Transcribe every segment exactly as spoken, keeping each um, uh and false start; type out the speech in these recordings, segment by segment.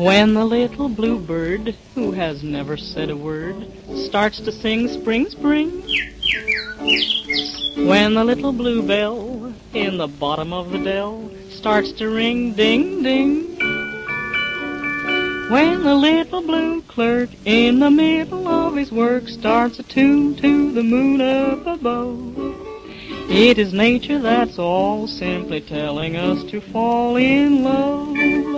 When the little bluebird, who has never said a word, starts to sing spring, spring. When the little bluebell in the bottom of the dell starts to ring, ding, ding. When the little blue clerk in the middle of his work starts a tune to the moon up above, it is nature that's all simply telling us to fall in love.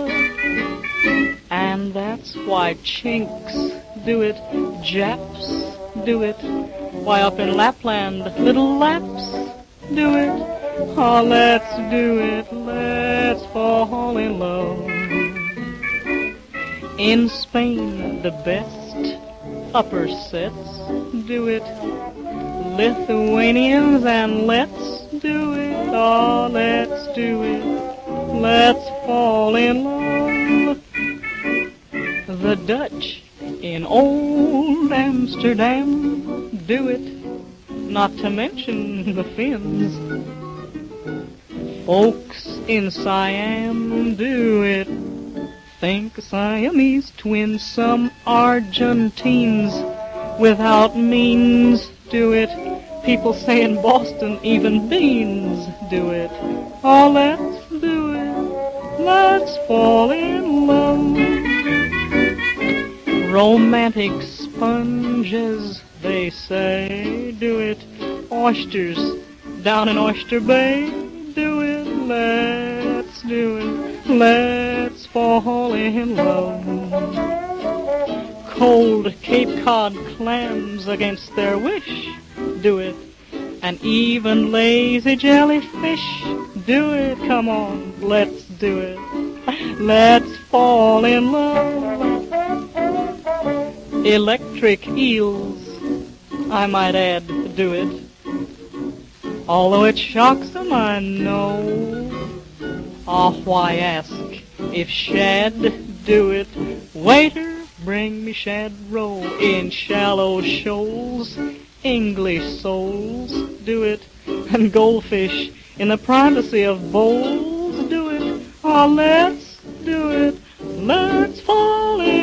And that's why Chinks do it, Japs do it, why up in Lapland little Laps do it. Oh, let's do it, let's fall in love. In Spain the best upper sets do it, Lithuanians, and let's do it, oh, let's do it, let's fall in love. The Dutch in old Amsterdam do it, not to mention the Finns. Folks in Siam do it, think Siamese twins. Some Argentines without means do it. People say in Boston even beans do it. Oh, let's do it, let's fall in love. Romantic sponges, they say, do it. Oysters down in Oyster Bay, do it. Let's do it, let's fall in love. Cold Cape Cod clams against their wish, do it. And even lazy jellyfish, do it. Come on, let's do it, let's fall in love. Electric eels, I might add, do it. Although it shocks them, I know. Ah, why ask if shad do it? Waiter, bring me shad roe in shallow shoals. English souls do it. And goldfish in the privacy of bowls do it. Ah, let's do it, let's fall in